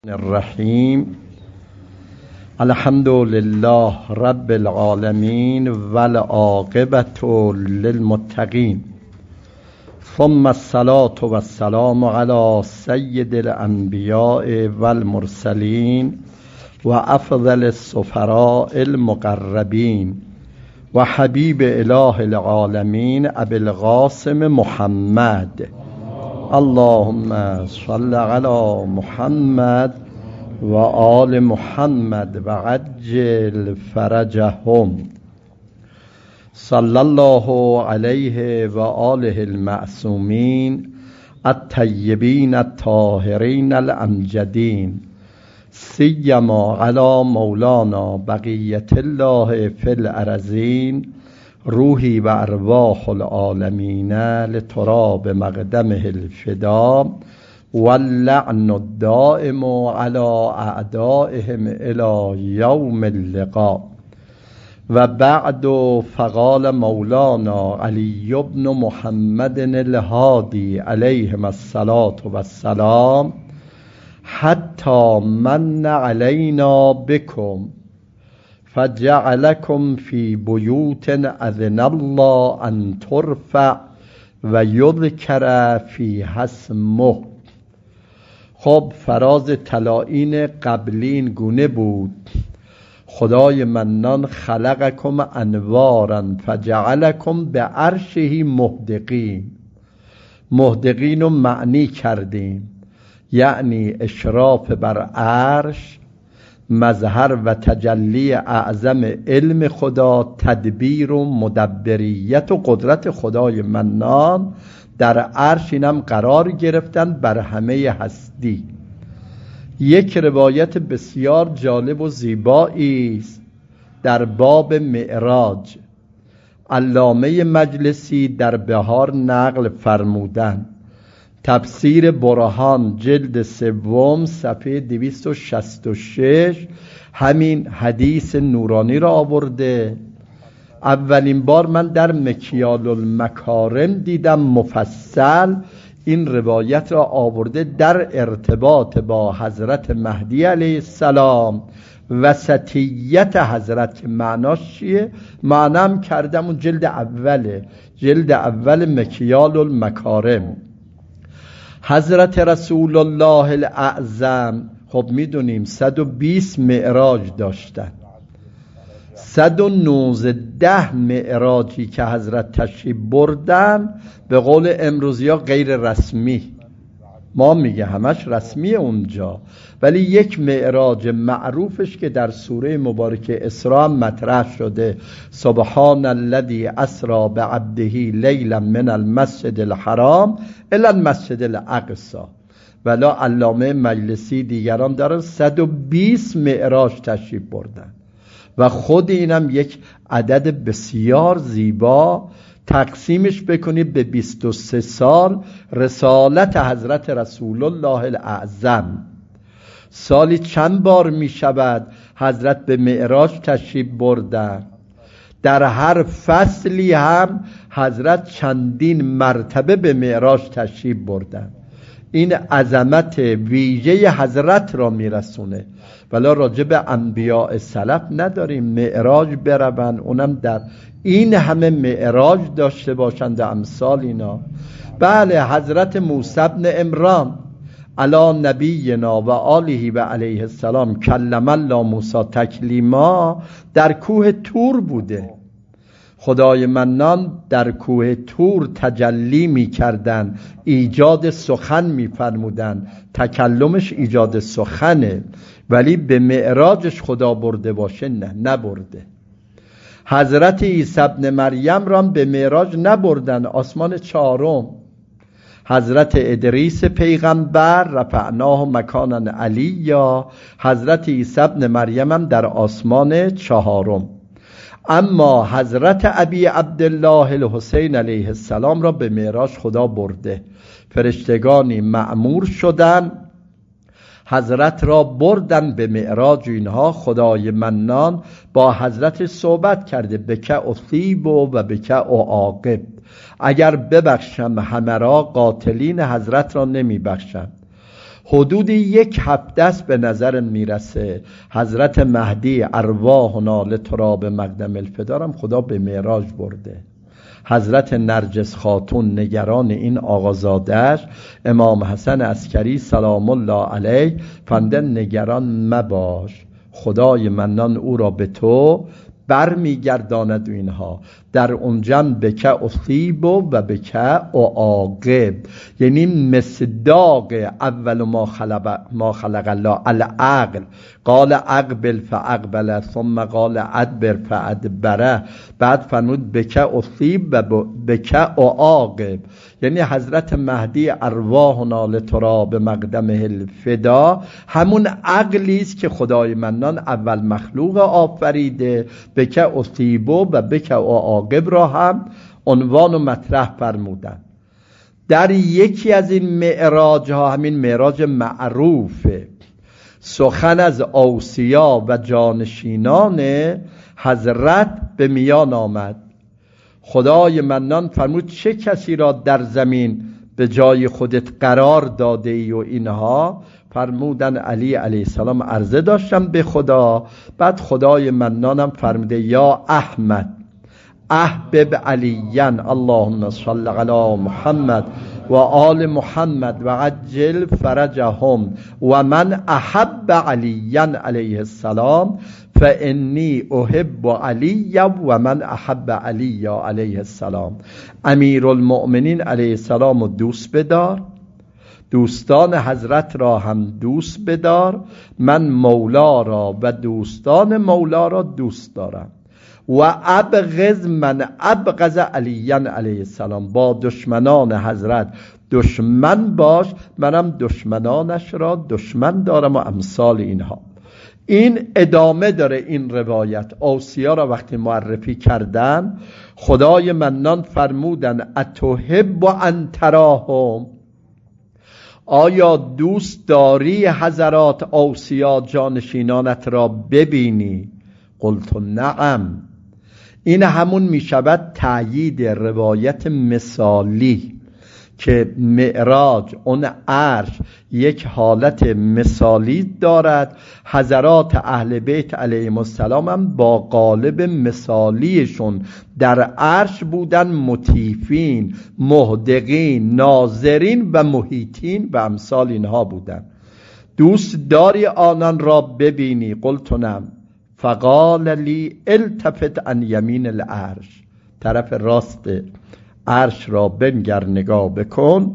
الرحیم الحمد لله رب العالمین والعاقبة للمتقین ثم الصلاة والسلام علی سید الانبیاء والمرسلین و افضل السفراء المقربین و حبیب اله العالمین ابی القاسم محمد اللهم صل علی محمد و آل محمد و عجل فرجهم صلی الله علیه و آله المعصومین الطیبین الطاهرین الامجدین سیما علی مولانا بقیت الله فی الارضین روحی و ارواح العالمین لتراب مقدمه الفدا واللعن الدائم على اعدائهم الى یوم اللقاء و بعد فقال مولانا علی بن محمد الهادی علیهم الصلاة والسلام حتی من علینا بكم فجعلكم في بيوت اذن الله ان ترفع و یذکر فیها اسمه. خب فراز تلاین قبلین گونه بود: خدای منان خلقکم انوارا فجعلکم به عرشه مهدقین. مهدقین رو معنی کردیم، یعنی اشراف بر عرش، مظهر و تجلی اعظم علم خدا، تدبیر و مدبریت و قدرت خدای منان در عرش اینم قرار گرفتن بر همه هستی. یک روایت بسیار جالب و زیبایی است در باب معراج. علامه مجلسی در بهار نقل فرمودند. تفسیر برهان جلد 3 صفحه 266 همین حدیث نورانی را آورده. اولین بار من در مکیال المکارم دیدم مفصل این روایت را آورده در ارتباط با حضرت مهدی علیه السلام، وسطیت حضرت که معناش چیه؟ معنام کردم اون جلد اول مکیال المکارم. حضرت رسول الله الاعظم خب میدونیم 120 معراج داشتن. 119 معراجی که حضرت تشریف بردن به قول امروزیا غیر رسمی، ما میگه همش رسمی اونجا، ولی یک معراج معروفش که در سوره مبارکه اسراء مطرح شده: سبحان الذی اسری بعبده لیلا من المسجد الحرام الی المسجد الاقصی. ولا علامه مجلسی دیگران دارن 120 معراج تشریف بردن و خود اینم یک عدد بسیار زیبا. تقسیمش بکنید به 23 سال رسالت حضرت رسول الله الاعظم. سالی چند بار می شود حضرت به معراج تشریف بردن؟ در هر فصلی هم حضرت چندین مرتبه به معراج تشریف بردن. این عظمت ویژه حضرت را میرسونه. ولی راجع به انبیاء سلف نداریم معراج برون، اونم در این همه معراج داشته باشند امثال اینا. بله، حضرت موسی بن عمران علی نبینا و آله و علیه السلام کلم الله موسی تکلیما در کوه طور بوده. خدای منان در کوه طور تجلی می کردن، ایجاد سخن می فرمودن. تکلمش ایجاد سخنه، ولی به معراجش خدا برده باشه نه، نبرده. حضرت عیسی ابن مریم را به معراج نبردن، آسمان 4. حضرت ادریس پیغمبر رفعناه مکانا علیا، حضرت عیسی ابن مریم هم در آسمان 4. اما حضرت ابی عبدالله الحسین علیه السلام را به معراج خدا برده. فرشتگانی مأمور شدن حضرت را بردن به معراج. اینها خدای منان با حضرت صحبت کرده: بک اثیب و بک اعاقب. اگر ببخشم همه را، قاتلین حضرت را نمی بخشم. حدود 1 هفته است به نظر میرسه حضرت مهدی ارواحنا لتراب مقدم الفدا خدا به معراج برده. حضرت نرجس خاتون نگران این آقازادهش امام حسن عسکری سلام الله علیه فندن نگران مباش، خدای منان او را به تو برمیگرداند. و اینها در اونجا بکه اصیب و بکه اعاقب، یعنی مصداق اول ما خلق الله العقل، قال اقبل فاقبل ثم قال ادبر فادبره، بعد فرمود بکه اصیب و بکه اعاقب، یعنی حضرت مهدی ارواحنا لتراب مقدمه الفدا همون عقلی است که خدای منان اول مخلوق آفریده. بکه اصیبو و بکه اعاقب را هم عنوان و مطرح فرمودن. در یکی از این معراج ها، همین معراج معروفه، سخن از اوصیا و جانشینان حضرت به میان آمد. خدای منان فرمود چه کسی را در زمین به جای خودت قرار داده ای؟ و اینها فرمودن علی علیه السلام عرضه داشتم به خدا. بعد خدای منانم فرموده یا احمد احبب علیان اللهم صل علی محمد و آل محمد و عجل فرجهم و من احب علیان علیه السلام فانی احب علی و من احب علی علیه السلام. امیرالمؤمنین علیه السلام رو دوست بدار، دوستان حضرت را هم دوست بدار. من مولا را و دوستان مولا را دوست دارم. و ابغض من ابغض علیان علیه السلام، با دشمنان حضرت دشمن باش، منم دشمنانش را دشمن دارم و امثال اینها. این ادامه داره این روایت. اوصیا را وقتی معرفی کردن خدای منان فرمودن اتحب ان تراهم، آیا دوست داری حضرات اوصیا جانشینانت را ببینی؟ قلت نعم. این همون می شود تأیید روایت مثالی که معراج اون عرش یک حالت مثالی دارد. حضرات اهل بیت علیهم السلام هم با قالب مثالیشون در عرش بودن، مطیفین، مهدقین، ناظرین و محیطین و امثال اینها بودن. دوست داری آنان را ببینی؟ قلت نعم. فقال لی التفت عن یمین العرش، طرف راست عرش را بنگر نگاه بکن.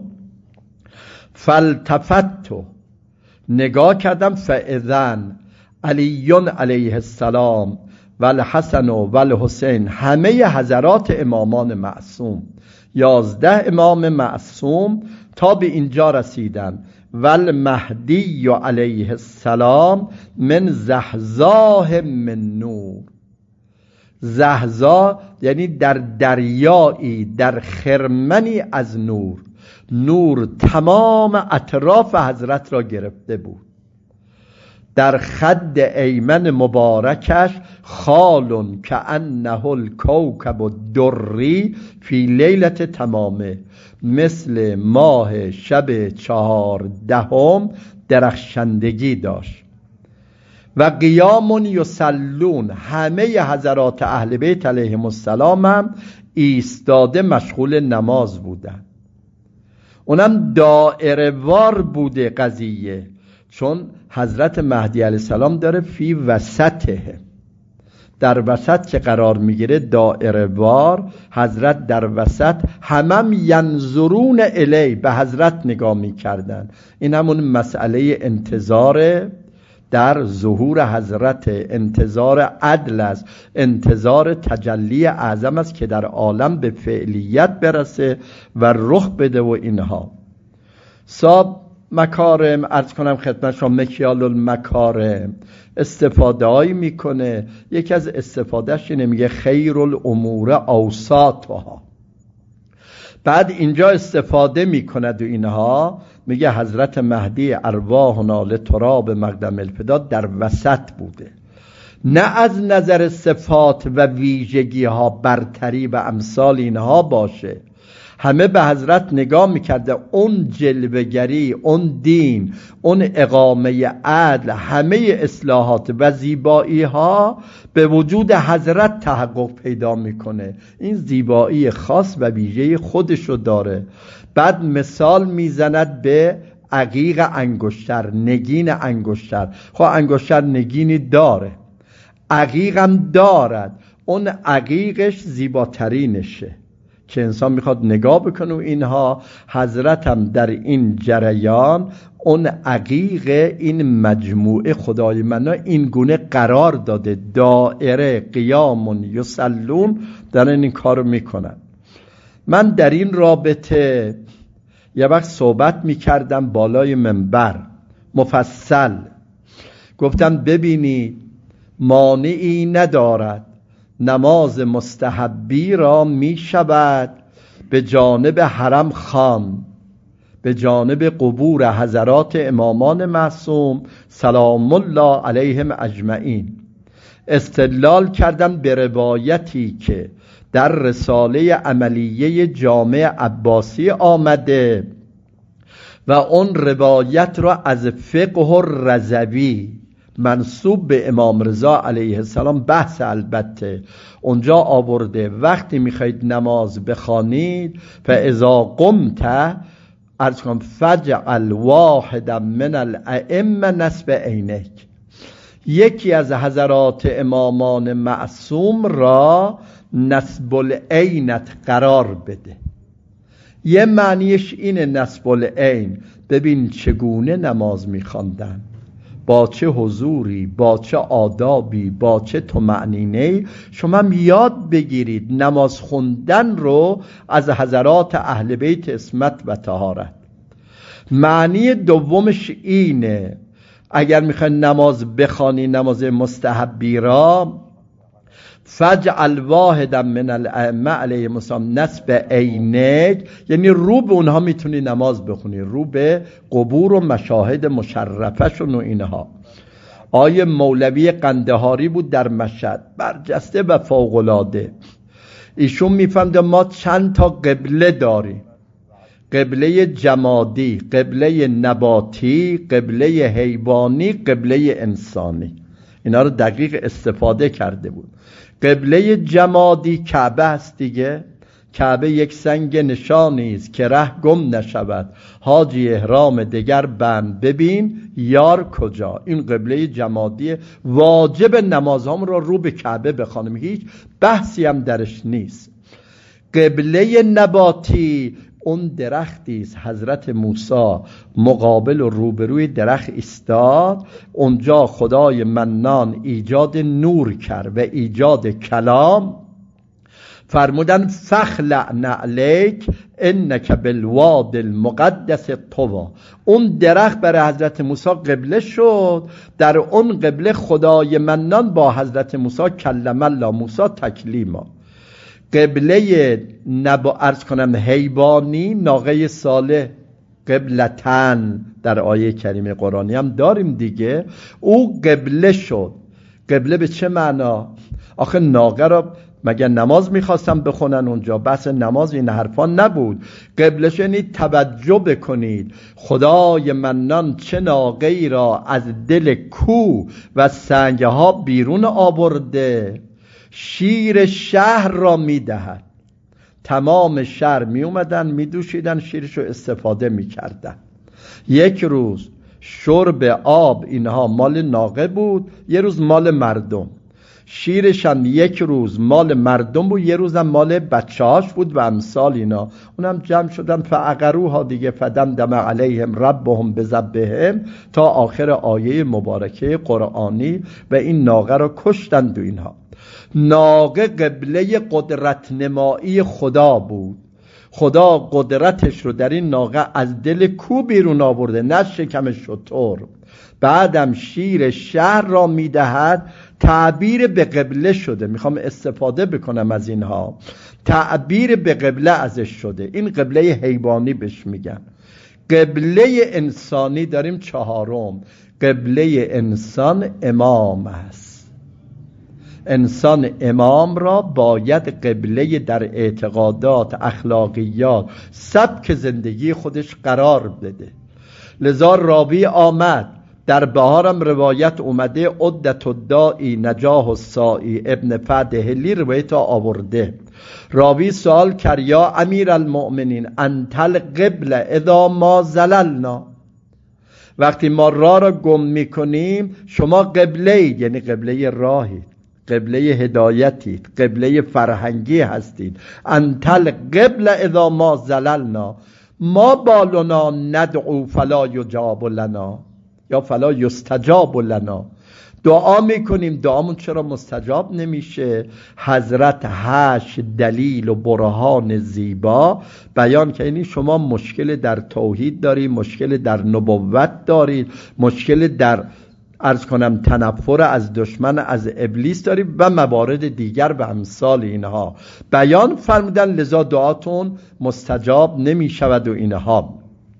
فالتفت، نگاه کردم، فاذن علی علیه السلام و الحسن و الحسین، همه حضرات امامان معصوم، 11 امام معصوم تا به اینجا رسیدن. والمهدی علیه السلام من زحزاه من نور. زحزا یعنی در دریایی، در خرمنی از نور. نور تمام اطراف حضرت را گرفته بود. در خد ایمن مبارکش خال کأنه الکوکب الدری فی لیلت تمامه، مثل ماه شب 14 درخشندگی داشت. و قیام یصلون، همه حضرات اهل بیت علیهم السلام هم ایستاده مشغول نماز بودن. اونم دائره وار بوده قضیه، چون حضرت مهدی علیه السلام داره فی وسطه، در وسط که قرار میگیره دائره وار، حضرت در وسط، همم ینظرون الی، به حضرت نگاه میکردن. این همون مسئله انتظار در ظهور حضرت، انتظار عدل است، انتظار تجلی اعظم است که در عالم به فعلیت برسه و رخ بده. و اینها صاحب مکارم، عرض کنم خدمت شما، مکیال المکارم استفاده هایی میکنه. یکی از استفادهش اینه، میگه خیر الامور اوساطها. بعد اینجا استفاده میکند و اینها، میگه حضرت مهدی ارواحنا لتراب مقدم الفدا در وسط بوده، نه از نظر صفات و ویژگی ها برتری و امثال اینها باشه. همه به حضرت نگاه میکرده. اون جلوه‌گری، اون دین، اون اقامه عدل، همه اصلاحات و زیبایی ها به وجود حضرت تحقق پیدا میکنه. این زیبایی خاص و ویژه خودشو داره. بعد مثال میزند به عقیق انگشتر، نگین انگشتر. خب انگشتر نگینی داره، عقیقم دارد. اون عقیقش زیباترینشه که انسان میخواد نگاه بکنه و اینها. حضرت هم در این جریان اون عقیق این مجموعه خدای منا این گونه قرار داده. دائره قیامون یصلون دارن این کارو میکنن. من در این رابطه یه وقت صحبت میکردم بالای منبر مفصل، گفتم ببینید مانعی ندارد نماز مستحبی را می شود به جانب حرم خان، به جانب قبور حضرات امامان معصوم سلام الله علیهم اجمعین. استدلال کردم به روایتی که در رساله عملیه جامع عباسی آمده و اون روایت را از فقه رضوی منسوب به امام رضا علیه السلام، بحث البته اونجا آورده وقتی میخواید نماز بخوانید فاذا قمت عرض کنم فجعل واحدا من الائمه نصب عینک، یکی از حضرات امامان معصوم را نصب العینت قرار بده. یه معنیش اینه نصب العین. ببین چگونه نماز میخواندن، با چه حضوری، با چه آدابی، با چه طمأنینه‌ای. شما هم یاد بگیرید نماز خوندن رو از حضرات اهل بیت عصمت و طهارت. معنی دومش اینه اگر میخواین نماز بخوانی، نماز مستحبی را، فجعل واحدا من الائمه علیهم السلام نصب عینک، یعنی رو به اونها میتونی نماز بخونی، رو به قبور و مشاهد مشرفشون و اینها. آیه مولوی قندهاری بود در مشهد، برجسته و فوق‌العاده. ایشون میفهمد ما چند تا قبله داریم: قبله جمادی، قبله نباتی، قبله حیوانی، قبله انسانی. اینا رو دقیق استفاده کرده بود. قبله جمادی کعبه است دیگه. کعبه یک سنگ نشانی است که ره گم نشود، حاجی احرام دگر بند ببین یار کجا. این قبله جمادی، واجب نمازام رو به کعبه بخوانم، هیچ بحثی هم درش نیست. قبله نباتی اون درختی است حضرت موسی مقابل و روبروی درخت ایستاد، اونجا خدای منان ایجاد نور کرد و ایجاد کلام. فرمودن فخلع نعلیک انک بالواد المقدس طوا. اون درخت برای حضرت موسی قبله شد. در اون قبله خدای منان با حضرت موسی کلم الله موسی تکلیما. قبله عرض کنم حیوانی ناقه صالح، قبلتن در آیه کریم قرآنی هم داریم دیگه. او قبله شد. قبله به چه معنا؟ آخه ناقه را مگر نماز میخواستم بخونن اونجا؟ بحث نماز این حرفا نبود. قبله یعنی توجه بکنید خدای منان چه ناقه‌ای را از دل کوه و سنگها بیرون آورده، شیر شهر را میدهد. تمام شهر می اومدن می دوشیدن شیرشو استفاده می کردن. یک روز شرب آب اینها مال ناقه بود، یه روز مال مردم. شیرش هم یک روز مال مردم بود، یه روز هم مال بچه‌هاش بود و امثال اینا. اونم جمع شدن فعقروها دیگه، فدمدم علیهم ربهم بذبحهم تا آخر آیه مبارکه قرآنی و این ناقه را کشتند و اینها. ناقه قبله قدرت نمایی خدا بود. خدا قدرتش رو در این ناقه از دل کو بیرون آورده، نه شکم شتر. بعدم شیر شهر را میدهد. تعبیر به قبله شده، میخوام استفاده بکنم از اینها. تعبیر به قبله ازش شده. این قبله حیوانی بهش میگن. قبله انسانی داریم چهارم. قبله انسان امام است. انسان امام را باید قبله در اعتقادات، اخلاقیات، سبک زندگی خودش قرار بده. لذا راوی آمد در بهارم روایت اومده، عدت الدائی نجاح السائی ابن فدهلی روایت آورده. راوی سوال کرد یا امیر المؤمنین انت القبله اذا ما زللنا، وقتی ما راه را گم میکنیم شما قبله اید، یعنی قبله راهید، قبله هدایتید، قبله فرهنگی هستید. انت القبله اذا ما زللنا ما بالنا ندعو فلا یجاب لنا یا فلا یستجاب لنا. دعا میکنیم، دعامون چرا مستجاب نمیشه؟ حضرت 8 دلیل و برهان زیبا بیان که یعنی شما مشکل در توحید دارید، مشکل در نبوت دارید، مشکل در عرض کنم تنفر از دشمن از ابلیس دارید و موارد دیگر و امثال اینها بیان فرمودن، لذا دعاتون مستجاب نمیشود و اینها.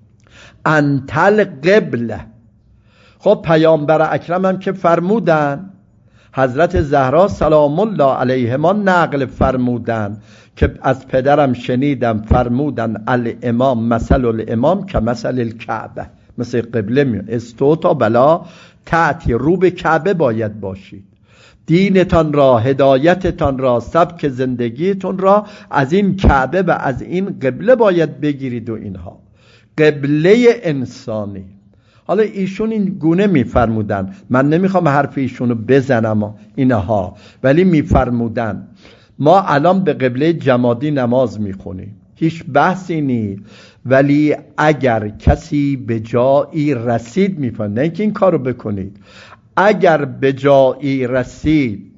انتل قبله. خب پیامبر اکرم هم که فرمودن، حضرت زهرا سلام الله علیهما نقل فرمودن که از پدرم شنیدم فرمودن الامام مثل الامام که مثل الکعبه، مثل قبله می استوتا بلا تأتی، رو به کعبه باید باشید. دینتان را، هدایتتان را، سبک زندگیتون را از این کعبه و از این قبله باید بگیرید و اینها. قبله انسانی. حالا ایشون این گونه میفرمودن، من نمیخوام حرف ایشونو بزنم اینها، ولی میفرمودن ما الان به قبله جمادی نماز میخونیم، هیچ بحثی نیست، ولی اگر کسی به جایی رسید میفرماید نه اینکه این کارو بکنید، اگر به جایی رسید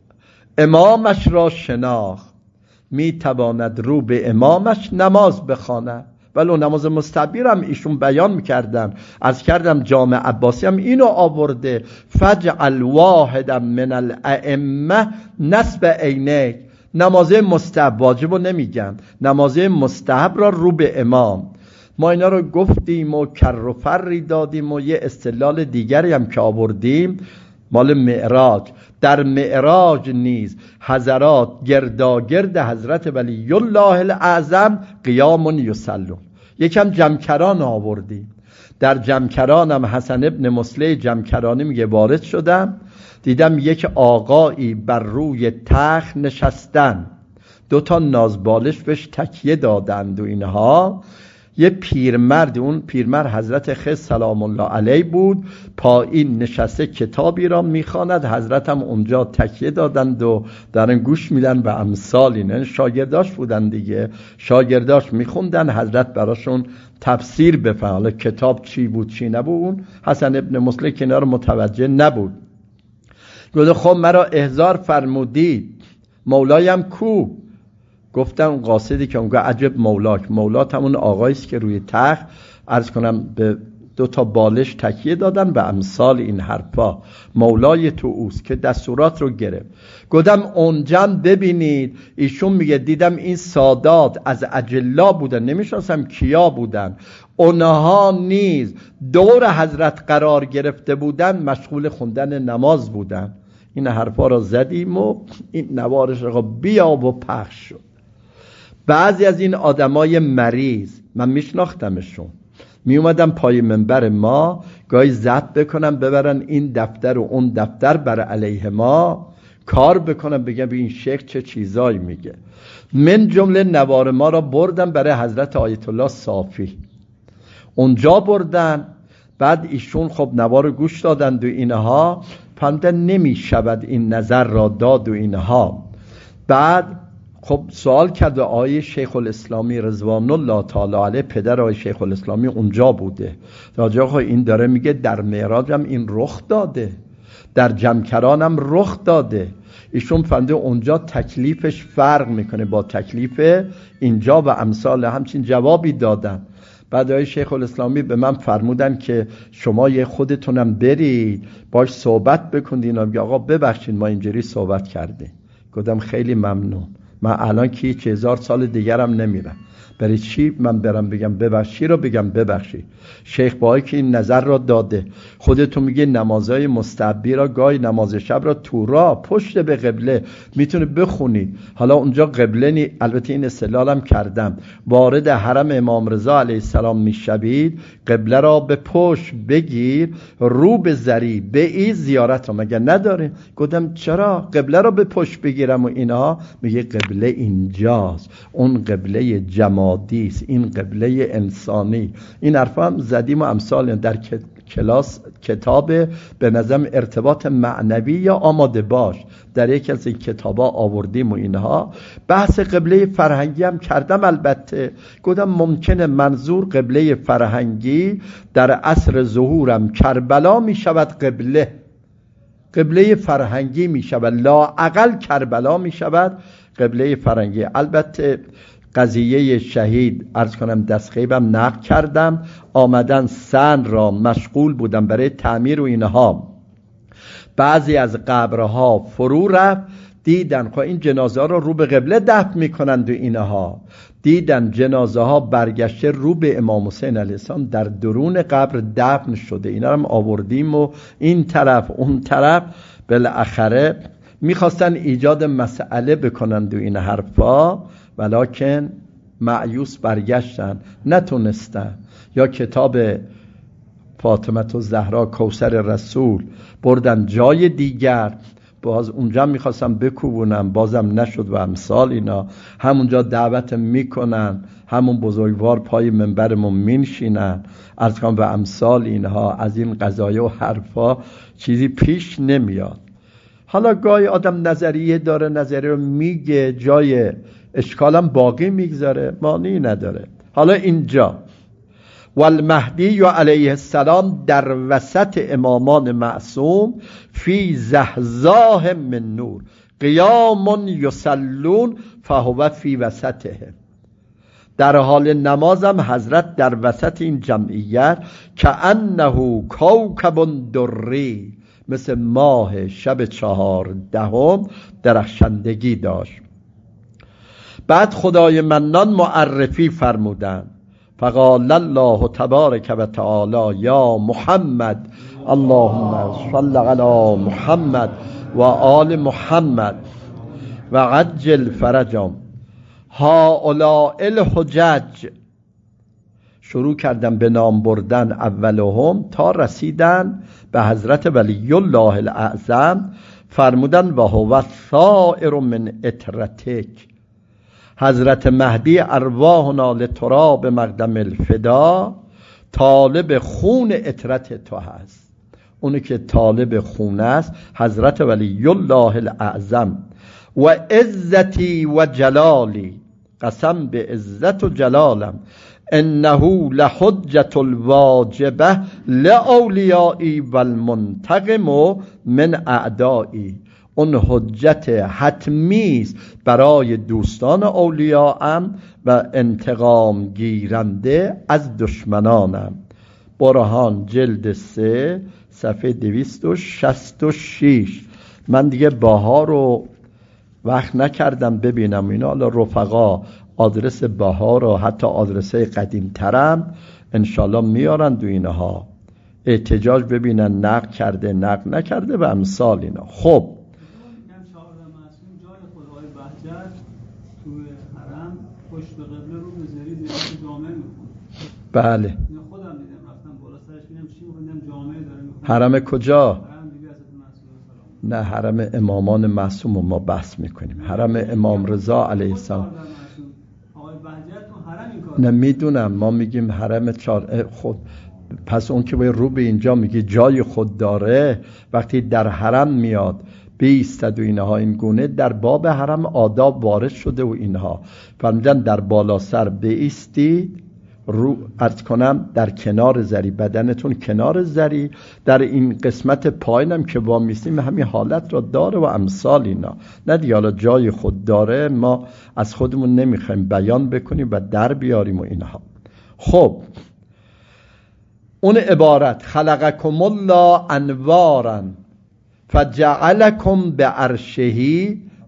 امامش را شناخت میتواند رو به امامش نماز بخواند. ولو نماز مستحبی هم ایشون بیان میکردن، از کردم جامع عباسی هم اینو آورده، فجعل واحدا من الائمه نصب عینیک. نماز مستحب، واجب رو نمیگن، نماز مستحب را رو به امام. ما اینا رو گفتیم و کر و فری دادیم و یه استدلال دیگری هم که آوردیم مال معراج. در معراج نیز حضرات گرداگرد حضرت ولی الله الاعظم قیام یصلون. یکم جمکران آوردیم، در جمکران هم حسن ابن مسلح جمکرانی میگه وارد شدم، دیدم یک آقایی بر روی تخت نشستن، 2 نازبالش بهش تکیه دادند و اینها. یه پیرمرد، اون پیرمرد حضرت خضر سلام الله علیه بود، پایین نشسته کتابی را میخواند، حضرت هم اونجا تکیه دادند و دارن گوش میدن و امثال اینه. شاگرداش بودن دیگه، شاگرداش میخوندن، حضرت براشون تفسیر بفرمایند. حالا کتاب چی بود چی نبود اون حسن ابن مسلح که اینا رو متوجه نبود. گفت خب مرا احضار فرمودید، مولایم کو؟ گفتم قاصدی که اونگاه عجب مولاک، مولات همون آقاییست که روی تخت عرض کنم به 2 بالش تکیه دادن به امثال این حرفا، مولای تو اوست که دستورات رو گرفت. گفتم اونجا ببینید، ایشون میگه دیدم این سادات از اجلا بودن، نمیشناسم کیا بودن، اونها نیز دور حضرت قرار گرفته بودن، مشغول خوندن نماز بودن. این حرفا را زدیم و این نوارش را بیا و پخش شد. بعضی از این آدمای مریض من میشناختمشون، می اومدن پای منبر ما گاهی ضبط بکنم ببرن این دفتر و اون دفتر بر علیه ما کار بکنم، بگم به این شیخ چه چیزایی میگه. من جمله نوار ما را بردن برای حضرت آیت الله صافی، اونجا بردن. بعد ایشون خب نوار گوش دادند و اینها، فهمیدن نمیشود این نظر را داد و اینها. بعد خب سوال کرد و آقای شیخ الاسلامی رضوان الله تعالی علیه، پدر آقای شیخ الاسلامی اونجا بوده، راجع این داره میگه در معراج هم این رخ داده، در جمکران هم رخ داده. ایشون فهمیده اونجا تکلیفش فرق میکنه با تکلیف اینجا و امثال همچین جوابی دادن. بعد آقای شیخ الاسلامی به من فرمودن که شما یه خودتونم برید باش صحبت بکنید. میگه آقا ببخشید ما اینجوری صحبت کردیم. گفتم خیلی ممنون، من الان که 1000 سال دیگرم نمیرم. برای چی من برم بگم ببخشی رو بگم ببخشی؟ شیخ باهایی که این نظر را داده، خودتون میگه نمازهای مستحبی را گاهی نماز شب را تو راه پشت به قبله میتونه بخونی. حالا اونجا قبله نی، البته این استدلالم کردم، وارد حرم امام رضا علیه السلام میشوید، قبله را به پشت بگیر، رو به زری به این زیارت را مگه نداره؟ گفتم چرا قبله را به پشت بگیرم و اینها؟ میگه قبله اینجاست، اون قبله جمادی است، این قبله انسانی. این حرفا هم زدیم و امثال در کلاس کتاب به نظم ارتباط معنوی یا آماده باش، در یکی از این کتابا آوردیم و اینها. بحث قبله فرهنگی هم کردم. البته گفتم ممکنه منظور قبله فرهنگی در عصر ظهورم کربلا می شود قبله فرهنگی می شود، لااقل کربلا می شود قبله فرهنگی. البته قضیه شهید عرض کنم دستخیبم نقل کردم، آمدن سن را مشغول بودم برای تعمیر و اینها، بعضی از قبرها فرو رفت، دیدن خب این جنازه ها را رو به قبله دفن میکنند و اینها، دیدن جنازه ها برگشته رو به امام حسین علیه السلام در درون قبر دفن شده. اینا هم آوردیم و این طرف اون طرف بالاخره میخواستن ایجاد مسئله بکنند و این حرفا، ولکن مایوس برگشتن، نتونستن. یا کتاب فاطمه الزهرا کوثر رسول بردن جای دیگر، باز اونجا میخواستم بکوبونم بازم نشد و امثال اینا. همونجا دعوت میکنن، همون بزرگوار پای منبرمون مینشینن، عرض کنم و امثال اینها. از این قضایا و حرفا چیزی پیش نمیاد. حالا گاهی آدم نظریه داره، نظریه رو میگه، جای اشکالم باقی میگذاره، معنی نداره. حالا اینجا والمهدی علیه السلام در وسط امامان معصوم فی زحزاه من نور قیام یصلون فهو فی وسطهم. در حال نمازم حضرت در وسط این جمعیت کأنه کوکب دری، مثل ماه شب 14 درخشندگی داشت. بعد خدای منان معرفی فرمودن، فقال الله تبارک و تعالی یا محمد اللهم صل علی محمد و آل محمد و عجل فرجهم هؤلاء الحجج. شروع کردم به نام بردن اولهم تا رسیدن به حضرت ولی الله الاعظم، فرمودن و هو ثائر من اطرتک. حضرت مهدی ارواحنا لتراب مقدم الفدا، طالب خون اطرت تو هست. اونی که طالب خون است حضرت ولی الله الاعظم. و عزتی و جلالی، قسم به عزت و جلالم، انه لحجت الواجبه لاولیایی و المنتقم من اعدایی. اون حجت حتمی است برای دوستان اولیاءم و انتقام گیرنده از دشمنانم. برهان جلد 3 صفحه 266. من دیگه باها رو وقت نکردم ببینم اینا. حالا رفقا آدرس باها رو حتی آدرسه قدیم ترم انشالله میارن دو اینها، احتجاج ببینن نقل کرده نقل نکرده و امثال اینا. خب توی حرم پشت به قبله رو به زری زیارت جامعه میخونه. بله خودم دیدم، رفتم بالا سرش ببینم چی میخوندم، جامعه داره میخونه. حرم کجا؟ حرم دیگه حضرت معصوم. نه حرم امامان معصوم ما بحث میکنیم. حرم امام رضا علیه السلام. آقای بهجت تو حرم این کار نه میدونم، ما میگیم حرم خود. پس اون که باید رو به اینجا میگه جای خود داره، وقتی در حرم میاد بیستد و اینها، این گونه در باب حرم آداب وارد شده و اینها. فرمودن در بالا سر بیستید، رو عرض کنم در کنار زری، بدنتون کنار زری، در این قسمت پایینم که وامیستیم همین حالت را داره و امثال اینا. نه دیگه حالا جای خود داره، ما از خودمون نمیخوایم بیان بکنیم و در بیاریم و اینها. خب اون عبارت خلقکم الله انوارا فجعلکم به عرشه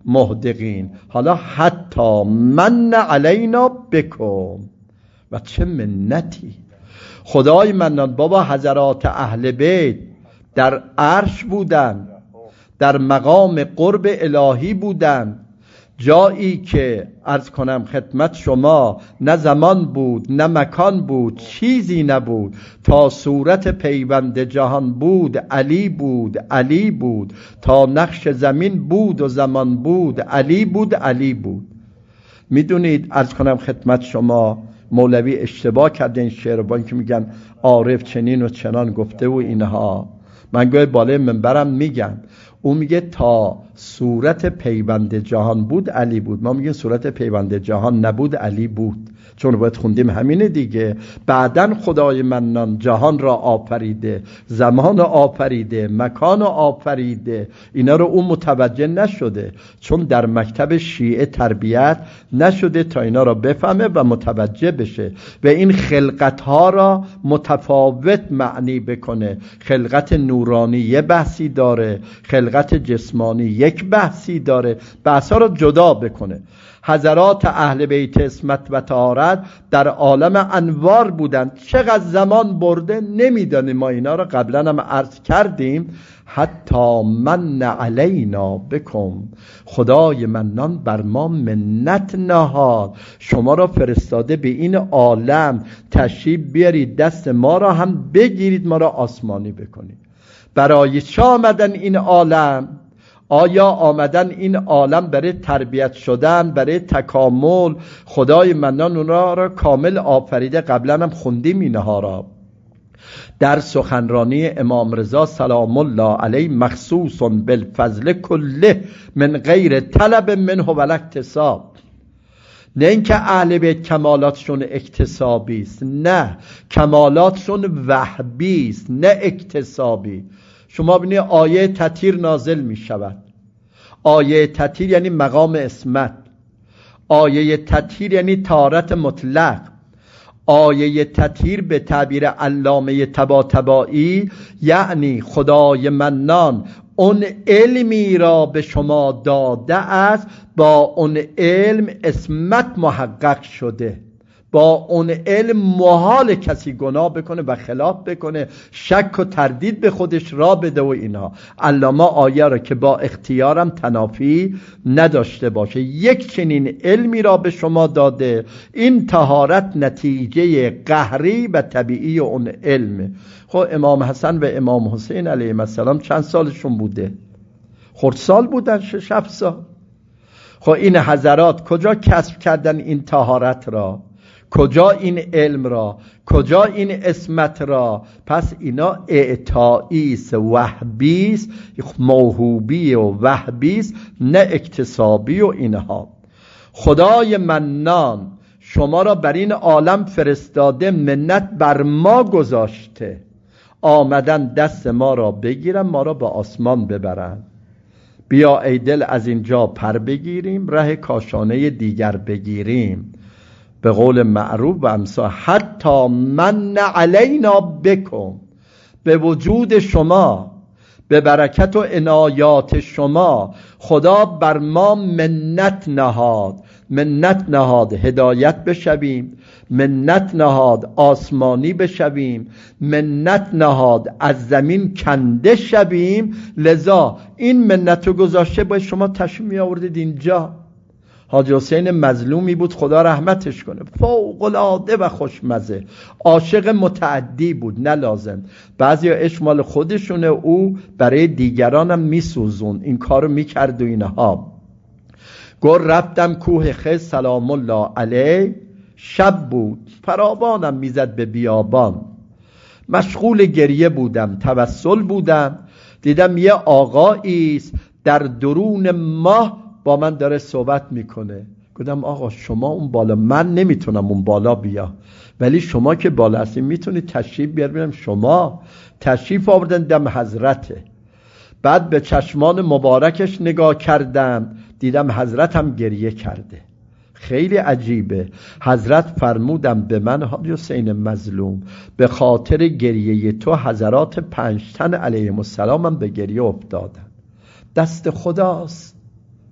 مهدقین. حالا حتی من علینا بکن، و چه منتی. خدای منان بابا حضرات اهل بیت در عرش بودن، در مقام قرب الهی بودن، جایی که عرض کنم خدمت شما نه زمان بود نه مکان بود، چیزی نبود، تا صورت پیوند جهان بود علی بود، علی بود، تا نقش زمین بود و زمان بود علی بود، علی بود. میدونید عرض کنم خدمت شما مولوی اشتباه کرده این شعر با اینکه میگن عارف چنین و چنان گفته و اینها، من گویا بالای منبرم میگم، او میگه تا صورت پیوند جهان بود علی بود، ما میگیم صورت پیوند جهان نبود علی بود، چون باید خوندیم همینه دیگه. بعدن خدای منان جهان را آفریده، زمان را آفریده، مکان را آفریده، اینا رو اون متوجه نشده، چون در مکتب شیعه تربیت نشده تا اینا را بفهمه و متوجه بشه و این خلقت ها را متفاوت معنی بکنه. خلقت نورانی یه بحثی داره، خلقت جسمانی یک بحثی داره، بحث ها را جدا بکنه. حضرات اهل بیت عصمت و طهارت در عالم انوار بودند، چقدر زمان برده نمیدانیم، ما اینا را قبلا هم عرض کردیم. حتی من علینا بکن، خدای منان بر ما منت نهاد، شما را فرستاده به این عالم، تشریف بیارید دست ما را هم بگیرید، ما را آسمانی بکنید. برای چه آمدن این عالم؟ آیا آمدن این عالم برای تربیت شدن، برای تکامل؟ خدای منان اونها را کامل آفریده، قبلا هم خوندیم اینها را در سخنرانی امام رضا سلام الله علیه، مخصوص بالفضل کله من غیر طلب منه ولا اکتساب. نه اینکه اهل بیت کمالاتشون اکتسابی است، نه، کمالاتشون وهبی است نه اکتسابی. شما ببینید آیه تطهیر نازل می شود، آیه تطهیر یعنی مقام عصمت، آیه تطهیر یعنی طهارت مطلق، آیه تطهیر به تعبیر علامه طباطبایی یعنی خدای منان اون علمی را به شما داده است، با اون علم عصمت محقق شده، با اون علم محال کسی گناه بکنه و خلاف بکنه، شک و تردید به خودش را بده و اینها. علامه آیه را که با اختیارم تنافی نداشته باشه، یک چنین علمی را به شما داده، این طهارت نتیجه قهری و طبیعی اون علم. خب امام حسن و امام حسین علیهم السلام چند سالشون بوده؟ خردسال بودن، 6-7 سال. خب این حضرات کجا کسب کردن این طهارت را؟ کجا این علم را؟ کجا این عصمت را؟ پس اینا اعطایی است، وهبی است، موهوبی و وهبی است نه اکتسابی و اینها. خدای منان شما را بر این عالم فرستاده، منت بر ما گذاشته، آمدن دست ما را بگیرن، ما را به آسمان ببرن. بیا ای دل از اینجا پر بگیریم، ره کاشانه دیگر بگیریم، به قول معروف و امثال. حتی من علینا بکن، به وجود شما، به برکت و عنایات شما خدا بر ما منت نهاد. منت نهاد هدایت بشویم، منت نهاد آسمانی بشویم، منت نهاد از زمین کنده شویم. لذا این منت رو گذاشته باید شما تشریف می آوردید اینجا. حاجی حسین مظلومی بود، خدا رحمتش کنه، فوق العاده و خوشمزه، عاشق متعدی بود نه لازم. بعضیا عشق مال خودشونه، او برای دیگرانم میسوزون، این کارو میکرد و اینها. گل رفتم کوه خز سلام الله علیه، شب بود فراوانم میزد به بیابان، مشغول گریه بودم، توسل بودم، دیدم یه آقاییست در درون ماه با من داره صحبت میکنه. گفتم آقا شما اون بالا، من نمیتونم اون بالا بیا، ولی شما که بالا هستید میتونید تشریف بیارم. شما تشریف آوردن دم حضرته. بعد به چشمان مبارکش نگاه کردم، دیدم حضرت هم گریه کرده. خیلی عجیبه. حضرت فرمودم به من حاجی حسین مظلوم، به خاطر گریه تو حضرات 5 تن علیهم السلام هم به گریه افتادن. دست خداست.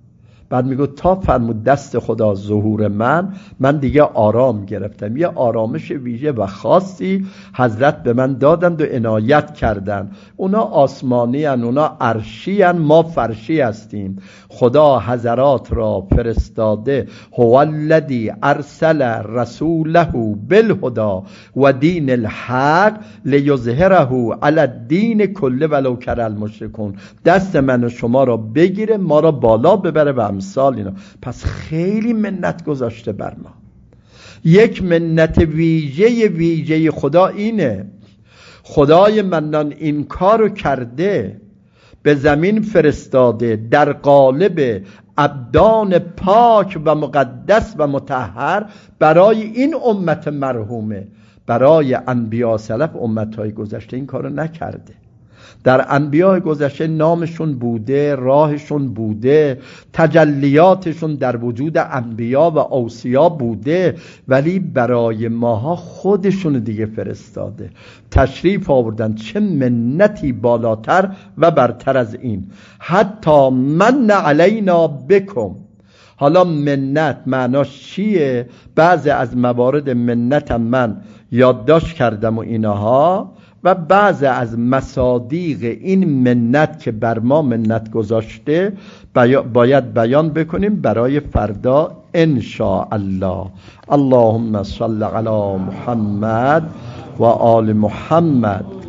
بعد میگه تا فرمود دست خدا ظهور من دیگه آرام گرفتم. یه آرامش ویژه و خاصی حضرت به من دادند و عنایت کردند. اونا آسمانی هن، اونا عرشی هن، ما فرشی هستیم. خدا حضرات را فرستاده، هو الذی ارسل رسوله بالهدی و دین الحق لیظهره علی الدین کله ولو کره المشرکون. دست من و شما را بگیره، ما را بالا ببره و امثال اینا. پس خیلی منت گذاشته بر ما. یک منت ویژه خدا اینه، خدای منان این کارو کرده، به زمین فرستاده در قالب ابدان پاک و مقدس و مطهر برای این امت مرحومه. برای انبیا سلف امتهای گذشته این کارو نکرده. در انبیاء گذشته نامشون بوده، راهشون بوده، تجلیاتشون در وجود انبیا و اوصیا بوده، ولی برای ماها خودشون دیگه فرستاده، تشریف آوردن. چه منتی بالاتر و برتر از این. حتی من علینا بکم. حالا منت معناش چیه؟ بعضی از موارد منتم من یادداشت کردم و اینها، و بعض از مصادیق این منت که بر ما منت گذاشته باید بیان بکنیم برای فردا ان شاء الله. اللهم صل علی محمد و آل محمد